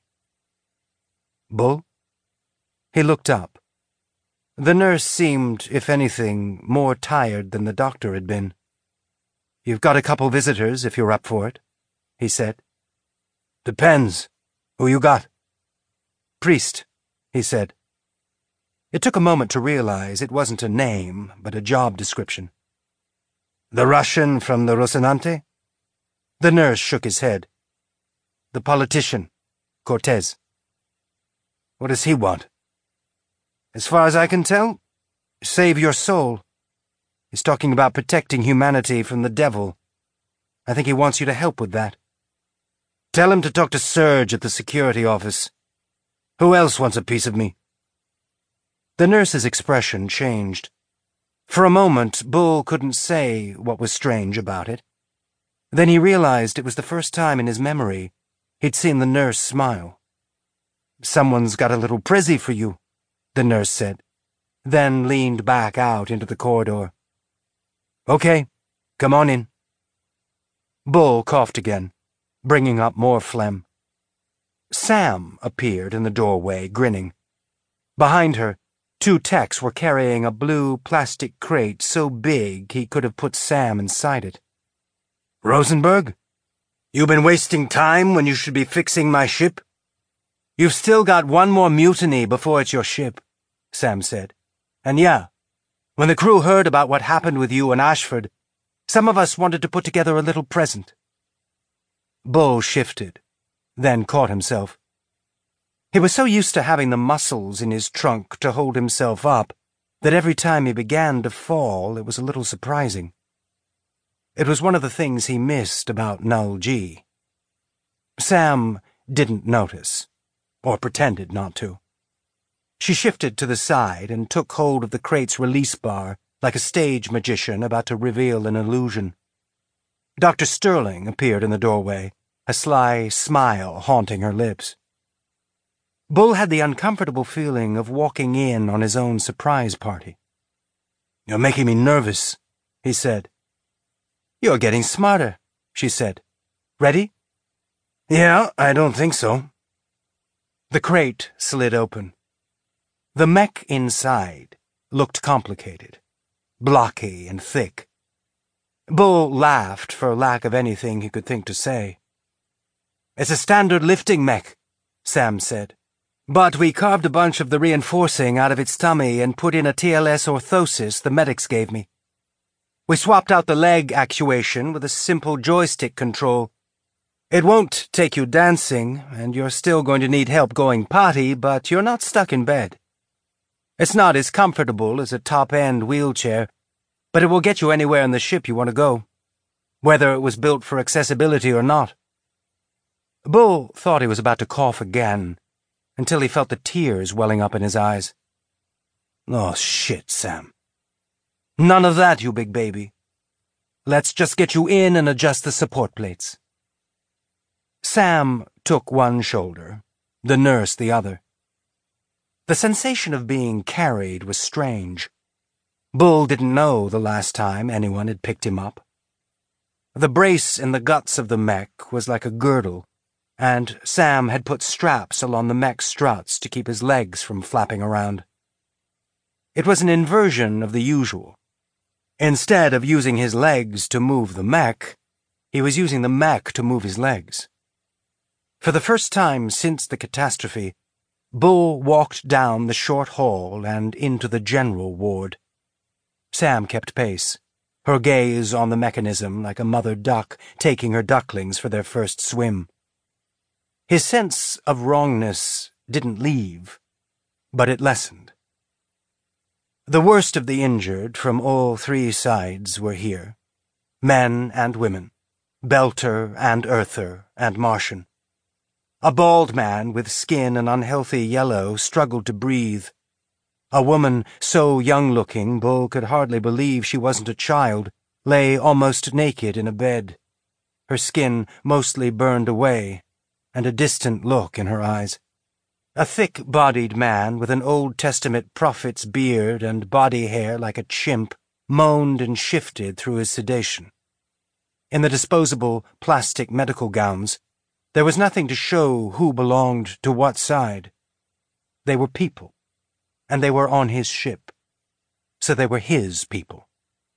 Bull? He looked up. The nurse seemed, if anything, more tired than the doctor had been. You've got a couple visitors if you're up for it, he said. Depends. Who you got? Priest, he said. It took a moment to realize it wasn't a name, but a job description. The Russian from the Rocinante? The nurse shook his head. The politician, Cortez. What does he want? As far as I can tell, save your soul. He's talking about protecting humanity from the devil. I think he wants you to help with that. Tell him to talk to Serge at the security office. Who else wants a piece of me? The nurse's expression changed. For a moment, Bull couldn't say what was strange about it. Then he realized it was the first time in his memory he'd seen the nurse smile. Someone's got a little prezzy for you, the nurse said, then leaned back out into the corridor. Okay, come on in. Bull coughed again, bringing up more phlegm. Sam appeared in the doorway, grinning. Behind her, Two techs were carrying a blue plastic crate so big he could have put Sam inside it. "Rosenberg? You've been wasting time when you should be fixing my ship? You've still got one more mutiny before it's your ship," Sam said. "And yeah, when the crew heard about what happened with you and Ashford, some of us wanted to put together a little present." Bull shifted, then caught himself. He was so used to having the muscles in his trunk to hold himself up that every time he began to fall it was a little surprising. It was one of the things he missed about Null G. Sam didn't notice, or pretended not to. She shifted to the side and took hold of the crate's release bar like a stage magician about to reveal an illusion. Doctor Sterling appeared in the doorway, a sly smile haunting her lips. Bull had the uncomfortable feeling of walking in on his own surprise party. "You're making me nervous," he said. "You're getting smarter," she said. "Ready?" "Yeah, I don't think so." The crate slid open. The mech inside looked complicated, blocky and thick. Bull laughed for lack of anything he could think to say. "It's a standard lifting mech," Sam said. "But we carved a bunch of the reinforcing out of its tummy and put in a T L S orthosis the medics gave me. We swapped out the leg actuation with a simple joystick control. It won't take you dancing, and you're still going to need help going potty, but you're not stuck in bed. It's not as comfortable as a top-end wheelchair, but it will get you anywhere in the ship you want to go, whether it was built for accessibility or not." Bull thought he was about to cough again, until he felt the tears welling up in his eyes. "Oh, shit, Sam. None of that, you big baby. Let's just get you in and adjust the support plates." Sam took one shoulder, the nurse the other. The sensation of being carried was strange. Bull didn't know the last time anyone had picked him up. The brace in the guts of the mech was like a girdle, and Sam had put straps along the mech struts to keep his legs from flapping around. It was an inversion of the usual. Instead of using his legs to move the mech, he was using the mech to move his legs. For the first time since the catastrophe, Bull walked down the short hall and into the general ward. Sam kept pace, her gaze on the mechanism like a mother duck taking her ducklings for their first swim. His sense of wrongness didn't leave, but it lessened. The worst of the injured from all three sides were here, men and women, Belter and Earther and Martian. A bald man with skin an unhealthy yellow struggled to breathe. A woman so young-looking Bull could hardly believe she wasn't a child lay almost naked in a bed, her skin mostly burned away, and a distant look in her eyes. A thick-bodied man with an Old Testament prophet's beard and body hair like a chimp moaned and shifted through his sedation. In the disposable plastic medical gowns, there was nothing to show who belonged to what side. They were people, and they were on his ship, so they were his people.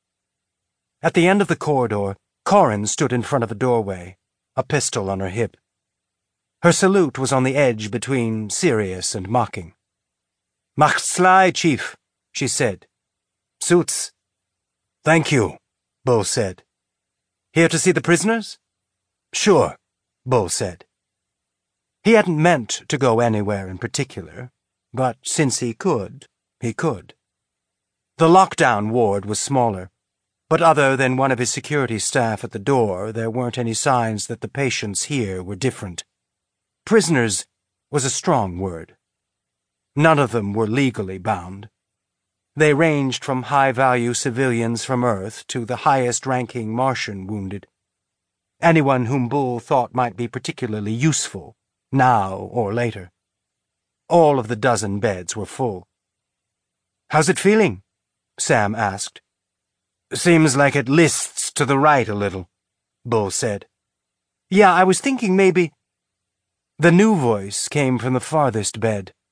At the end of the corridor, Corin stood in front of a doorway, a pistol on her hip. Her salute was on the edge between serious and mocking. "Macht sly, Chief," she said. "Suits." "Thank you," Bull said. "Here to see the prisoners?" "Sure," Bull said. He hadn't meant to go anywhere in particular, but since he could, he could. The lockdown ward was smaller, but other than one of his security staff at the door, there weren't any signs that the patients here were different. Prisoners was a strong word. None of them were legally bound. They ranged from high-value civilians from Earth to the highest-ranking Martian wounded. Anyone whom Bull thought might be particularly useful, now or later. All of the dozen beds were full. "How's it feeling?" Sam asked. "Seems like it lists to the right a little," Bull said. "Yeah, I was thinking maybe—" The new voice came from the farthest bed.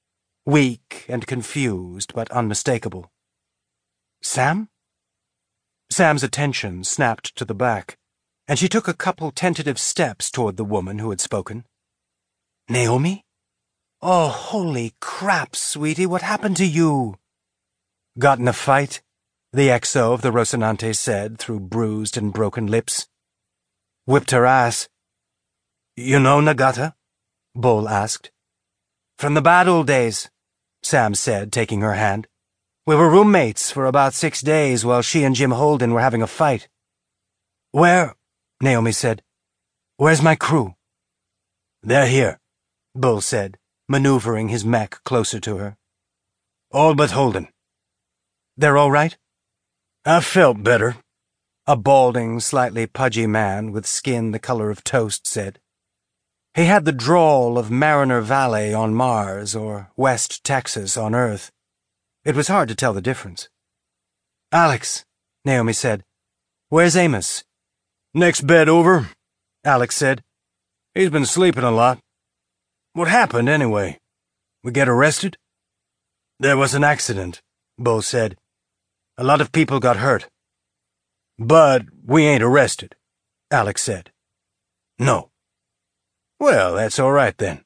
weak and confused but unmistakable. Sam? Sam's attention snapped to the back, and she took a couple tentative steps toward the woman who had spoken. Naomi? Oh, holy crap, sweetie, what happened to you? Got in a fight? The X O of the Rocinante said through bruised and broken lips. Whipped her ass. You know Nagata? Bull asked. From the bad old days, Sam said, taking her hand. We were roommates for about six days while she and Jim Holden were having a fight. Where? Naomi said. Where's my crew? They're here, Bull said, maneuvering his mech closer to her. All but Holden. They're all right? I felt better, a balding, slightly pudgy man with skin the color of toast said. He had the drawl of Mariner Valley on Mars or West Texas on Earth. It was hard to tell the difference. Alex, Naomi said. Where's Amos? Next bed over, Alex said. He's been sleeping a lot. What happened, anyway? We get arrested? There was an accident, Bull said. A lot of people got hurt. But we ain't arrested, Alex said. No. Well, that's all right then.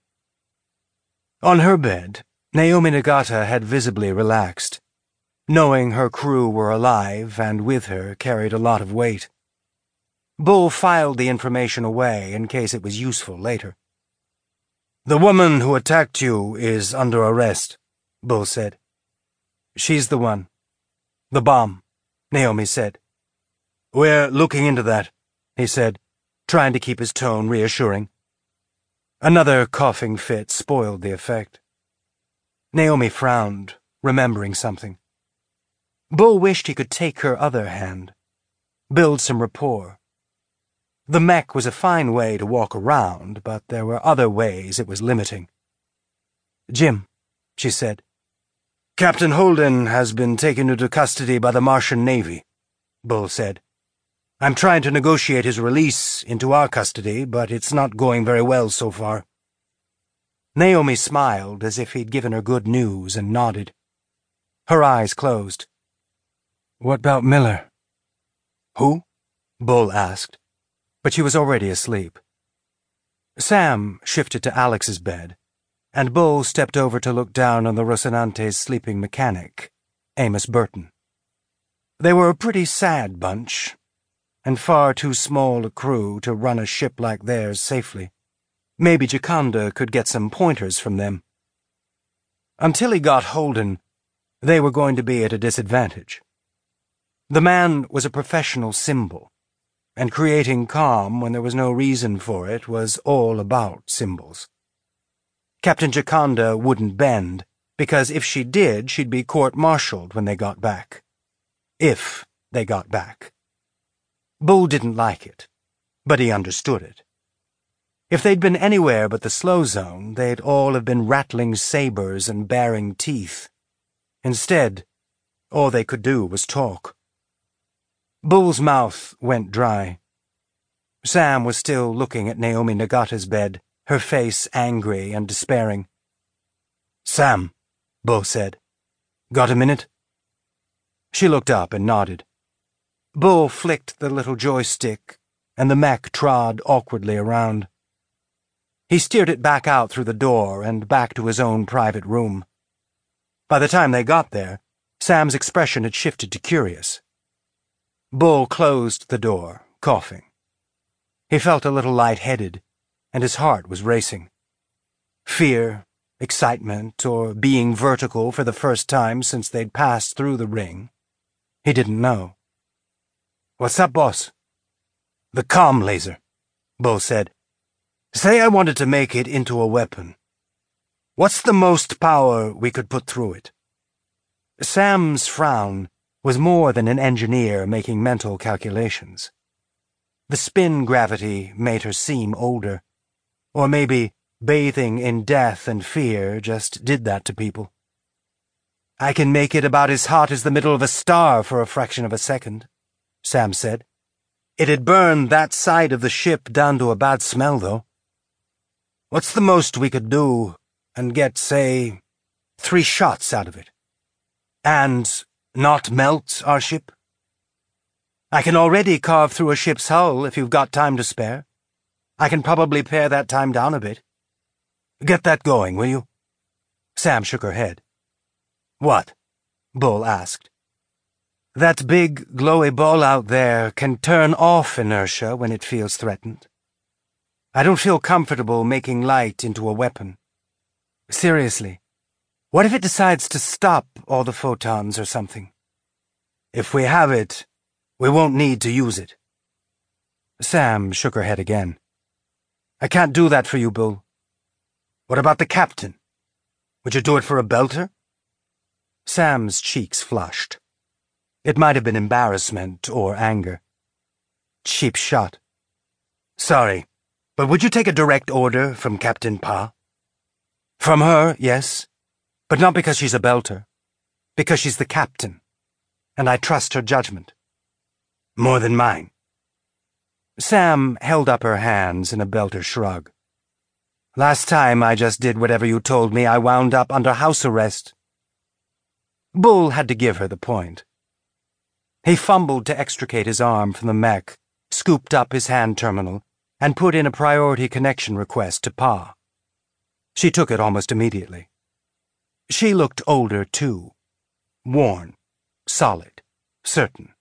On her bed, Naomi Nagata had visibly relaxed. Knowing her crew were alive and with her carried a lot of weight. Bull filed the information away in case it was useful later. The woman who attacked you is under arrest, Bull said. She's the one. The bomb, Naomi said. We're looking into that, he said, trying to keep his tone reassuring. Another coughing fit spoiled the effect. Naomi frowned, remembering something. Bull wished he could take her other hand, build some rapport. The mech was a fine way to walk around, but there were other ways it was limiting. Jim, she said. Captain Holden has been taken into custody by the Martian Navy, Bull said. I'm trying to negotiate his release into our custody, but it's not going very well so far. Naomi smiled as if he'd given her good news and nodded. Her eyes closed. What about Miller? Who? Bull asked, but she was already asleep. Sam shifted to Alex's bed, and Bull stepped over to look down on the Rocinante's sleeping mechanic, Amos Burton. They were a pretty sad bunch, and far too small a crew to run a ship like theirs safely. Maybe Gioconda could get some pointers from them. Until he got Holden, they were going to be at a disadvantage. The man was a professional symbol, and creating calm when there was no reason for it was all about symbols. Captain Gioconda wouldn't bend, because if she did, she'd be court-martialed when they got back. If they got back. Bull didn't like it, but he understood it. If they'd been anywhere but the slow zone, they'd all have been rattling sabers and baring teeth. Instead, all they could do was talk. Bull's mouth went dry. Sam was still looking at Naomi Nagata's bed, her face angry and despairing. Sam, Bull said. Got a minute? She looked up and nodded. Bull flicked the little joystick, and the mech trod awkwardly around. He steered it back out through the door and back to his own private room. By the time they got there, Sam's expression had shifted to curious. Bull closed the door, coughing. He felt a little light-headed, and his heart was racing. Fear, excitement, or being vertical for the first time since they'd passed through the ring. He didn't know. What's up, boss? The comm laser, Bull said. Say I wanted to make it into a weapon. What's the most power we could put through it? Sam's frown was more than an engineer making mental calculations. The spin gravity made her seem older. Or maybe bathing in death and fear just did that to people. I can make it about as hot as the middle of a star for a fraction of a second, Sam said. It'd burn that side of the ship down to a bad smell, though. What's the most we could do and get, say, three shots out of it. And not melt our ship? I can already carve through a ship's hull if you've got time to spare. I can probably pare that time down a bit. Get that going, will you? Sam shook her head. What? Bull asked. That big, glowy ball out there can turn off inertia when it feels threatened. I don't feel comfortable making light into a weapon. Seriously, what if it decides to stop all the photons or something? If we have it, we won't need to use it. Sam shook her head again. I can't do that for you, Bull. What about the captain? Would you do it for a belter? Sam's cheeks flushed. It might have been embarrassment or anger. Cheap shot. Sorry, but would you take a direct order from Captain Pa? From her, yes, but not because she's a belter. Because she's the captain, and I trust her judgment. More than mine. Sam held up her hands in a belter shrug. Last time I just did whatever you told me, I wound up under house arrest. Bull had to give her the point. He fumbled to extricate his arm from the mech, scooped up his hand terminal, and put in a priority connection request to Pa. She took it almost immediately. She looked older, too. Worn, solid, certain.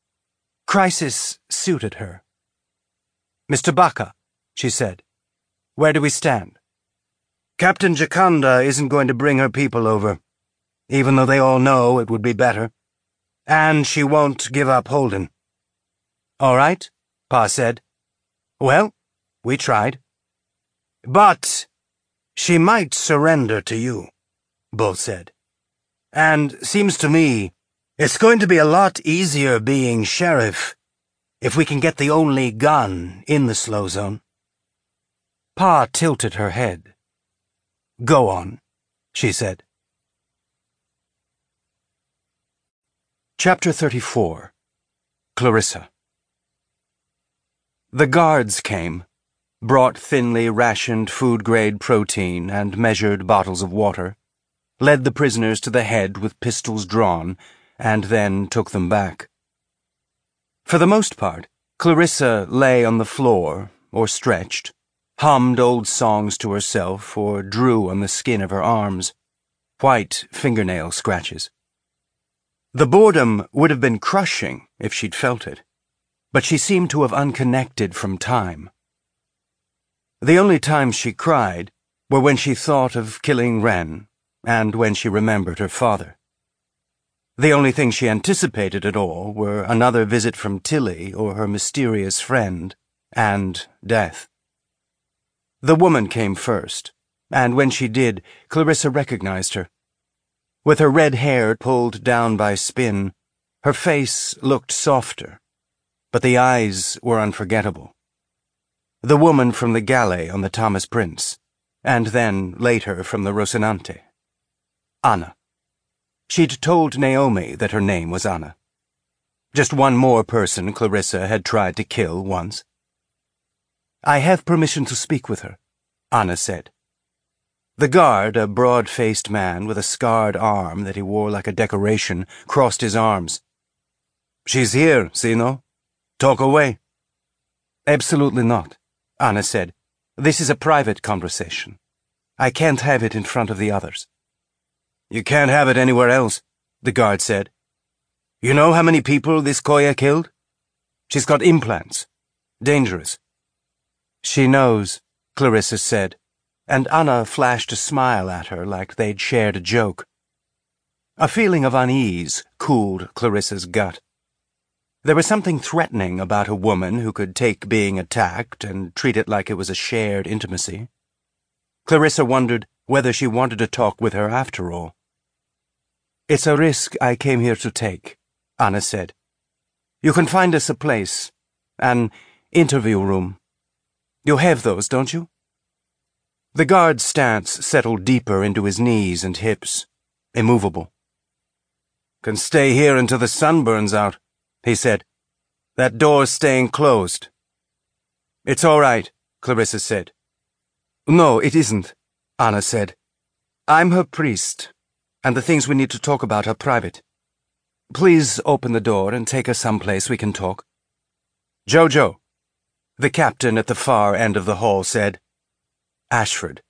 Crisis suited her. Mister Baca, she said, where do we stand? Captain Gioconda isn't going to bring her people over, even though they all know it would be better. And she won't give up Holden. All right, Pa said. Well, we tried. But she might surrender to you, Bull said. And seems to me it's going to be a lot easier being sheriff if we can get the only gun in the slow zone. Pa tilted her head. Go on, she said. Chapter thirty-four. Clarissa. The guards came, brought thinly rationed food-grade protein and measured bottles of water, led the prisoners to the head with pistols drawn, and then took them back. For the most part, Clarissa lay on the floor, or stretched, hummed old songs to herself, or drew on the skin of her arms, white fingernail scratches. The boredom would have been crushing if she'd felt it, but she seemed to have unconnected from time. The only times she cried were when she thought of killing Wren, and when she remembered her father. The only thing she anticipated at all were another visit from Tilly or her mysterious friend, and death. The woman came first, and when she did, Clarissa recognized her. With her red hair pulled down by spin, her face looked softer, but the eyes were unforgettable. The woman from the galley on the Thomas Prince, and then, later, from the Rocinante. Anna. She'd told Naomi that her name was Anna. Just one more person Clarissa had tried to kill once. I have permission to speak with her, Anna said. The guard, a broad-faced man with a scarred arm that he wore like a decoration, crossed his arms. She's here, Sino. Talk away. Absolutely not, Anna said. This is a private conversation. I can't have it in front of the others. You can't have it anywhere else, the guard said. You know how many people this Koya killed? She's got implants. Dangerous. She knows, Clarissa said, and Anna flashed a smile at her like they'd shared a joke. A feeling of unease cooled Clarissa's gut. There was something threatening about a woman who could take being attacked and treat it like it was a shared intimacy. Clarissa wondered whether she wanted to talk with her after all. It's a risk I came here to take, Anna said. You can find us a place, an interview room. You have those, don't you? The guard's stance settled deeper into his knees and hips, immovable. Can stay here until the sun burns out, he said. That door's staying closed. It's all right, Clarissa said. No, it isn't, Anna said. I'm her priest, and the things we need to talk about are private. Please open the door and take us someplace we can talk." "Jojo," the captain at the far end of the hall said. Ashford